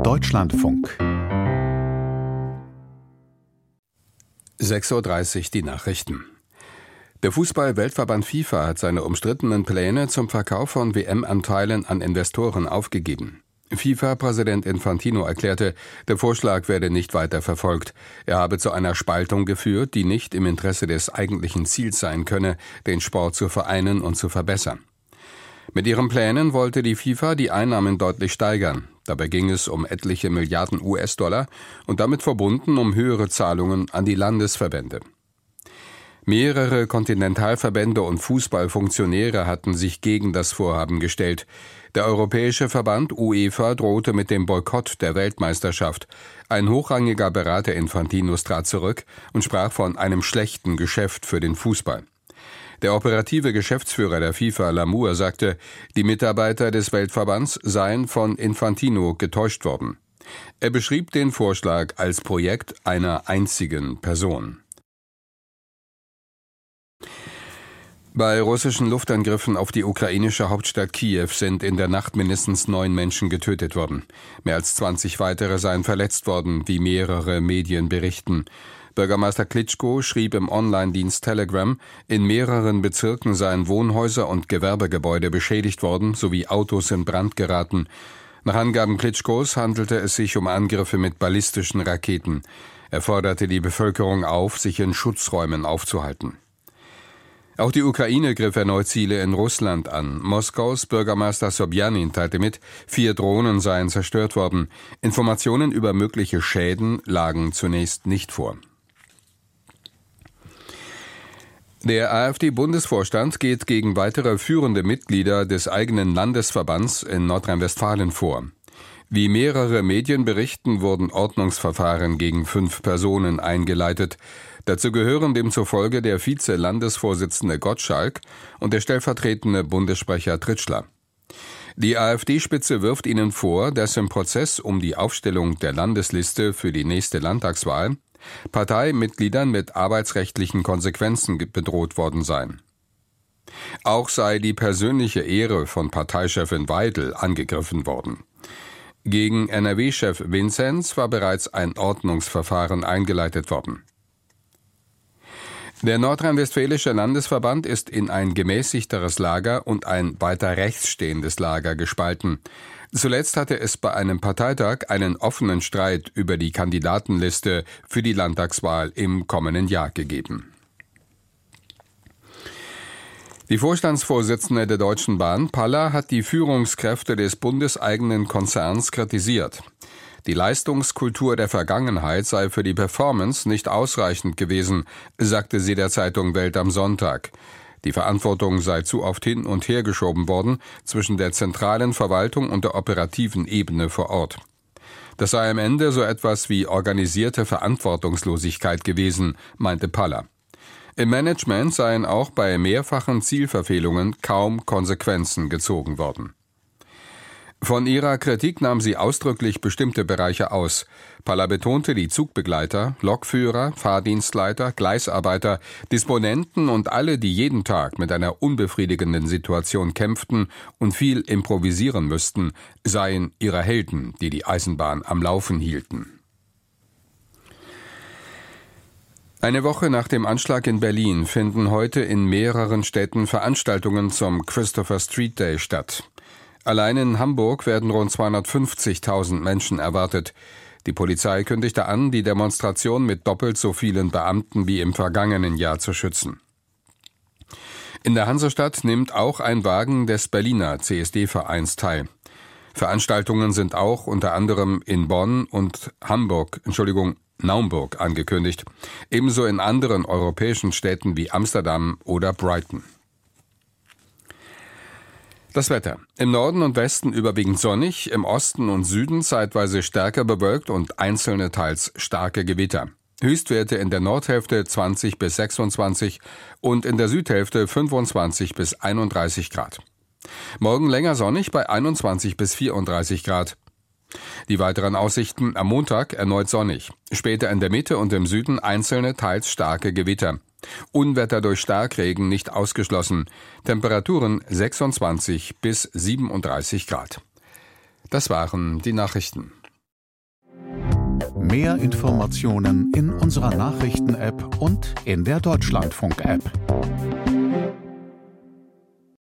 Deutschlandfunk. 6:30 Uhr die Nachrichten. Der Fußball-Weltverband FIFA hat seine umstrittenen Pläne zum Verkauf von WM-Anteilen an Investoren aufgegeben. FIFA-Präsident Infantino erklärte, der Vorschlag werde nicht weiter verfolgt. Er habe zu einer Spaltung geführt, die nicht im Interesse des eigentlichen Ziels sein könne, den Sport zu vereinen und zu verbessern. Mit ihren Plänen wollte die FIFA die Einnahmen deutlich steigern. Dabei ging es um etliche Milliarden US-Dollar und damit verbunden um höhere Zahlungen an die Landesverbände. Mehrere Kontinentalverbände und Fußballfunktionäre hatten sich gegen das Vorhaben gestellt. Der Europäische Verband UEFA drohte mit dem Boykott der Weltmeisterschaft. Ein hochrangiger Berater Infantinos trat zurück und sprach von einem schlechten Geschäft für den Fußball. Der operative Geschäftsführer der FIFA, Lamour, sagte, die Mitarbeiter des Weltverbands seien von Infantino getäuscht worden. Er beschrieb den Vorschlag als Projekt einer einzigen Person. Bei russischen Luftangriffen auf die ukrainische Hauptstadt Kiew sind in der Nacht mindestens 9 Menschen getötet worden. Mehr als 20 weitere seien verletzt worden, wie mehrere Medien berichten. Bürgermeister Klitschko schrieb im Online-Dienst Telegram, in mehreren Bezirken seien Wohnhäuser und Gewerbegebäude beschädigt worden, sowie Autos in Brand geraten. Nach Angaben Klitschkos handelte es sich um Angriffe mit ballistischen Raketen. Er forderte die Bevölkerung auf, sich in Schutzräumen aufzuhalten. Auch die Ukraine griff erneut Ziele in Russland an. Moskaus Bürgermeister Sobjanin teilte mit, 4 Drohnen seien zerstört worden. Informationen über mögliche Schäden lagen zunächst nicht vor. Der AfD-Bundesvorstand geht gegen weitere führende Mitglieder des eigenen Landesverbands in Nordrhein-Westfalen vor. Wie mehrere Medien berichten, wurden Ordnungsverfahren gegen 5 Personen eingeleitet. Dazu gehören demzufolge der Vize-Landesvorsitzende Gottschalk und der stellvertretende Bundessprecher Tritschler. Die AfD-Spitze wirft ihnen vor, dass im Prozess um die Aufstellung der Landesliste für die nächste Landtagswahl Parteimitgliedern mit arbeitsrechtlichen Konsequenzen bedroht worden seien. Auch sei die persönliche Ehre von Parteichefin Weidel angegriffen worden. Gegen NRW-Chef Vinzenz war bereits ein Ordnungsverfahren eingeleitet worden. Der nordrhein-westfälische Landesverband ist in ein gemäßigteres Lager und ein weiter rechts stehendes Lager gespalten. Zuletzt hatte es bei einem Parteitag einen offenen Streit über die Kandidatenliste für die Landtagswahl im kommenden Jahr gegeben. Die Vorstandsvorsitzende der Deutschen Bahn, Palla, hat die Führungskräfte des bundeseigenen Konzerns kritisiert. Die Leistungskultur der Vergangenheit sei für die Performance nicht ausreichend gewesen, sagte sie der Zeitung Welt am Sonntag. Die Verantwortung sei zu oft hin und her geschoben worden zwischen der zentralen Verwaltung und der operativen Ebene vor Ort. Das sei am Ende so etwas wie organisierte Verantwortungslosigkeit gewesen, meinte Palla. Im Management seien auch bei mehrfachen Zielverfehlungen kaum Konsequenzen gezogen worden. Von ihrer Kritik nahm sie ausdrücklich bestimmte Bereiche aus. Palla betonte die Zugbegleiter, Lokführer, Fahrdienstleiter, Gleisarbeiter, Disponenten und alle, die jeden Tag mit einer unbefriedigenden Situation kämpften und viel improvisieren müssten, seien ihre Helden, die die Eisenbahn am Laufen hielten. Eine Woche nach dem Anschlag in Berlin finden heute in mehreren Städten Veranstaltungen zum Christopher Street Day statt. Allein in Hamburg werden rund 250.000 Menschen erwartet. Die Polizei kündigte an, die Demonstration mit doppelt so vielen Beamten wie im vergangenen Jahr zu schützen. In der Hansestadt nimmt auch ein Wagen des Berliner CSD-Vereins teil. Veranstaltungen sind auch unter anderem in Bonn und Naumburg angekündigt, ebenso in anderen europäischen Städten wie Amsterdam oder Brighton. Das Wetter. Im Norden und Westen überwiegend sonnig, im Osten und Süden zeitweise stärker bewölkt und einzelne teils starke Gewitter. Höchstwerte in der Nordhälfte 20 bis 26 und in der Südhälfte 25 bis 31 Grad. Morgen länger sonnig bei 21 bis 34 Grad. Die weiteren Aussichten: am Montag erneut sonnig, später in der Mitte und im Süden einzelne teils starke Gewitter. Unwetter durch Starkregen nicht ausgeschlossen. Temperaturen 26 bis 37 Grad. Das waren die Nachrichten. Mehr Informationen in unserer Nachrichten-App und in der Deutschlandfunk-App.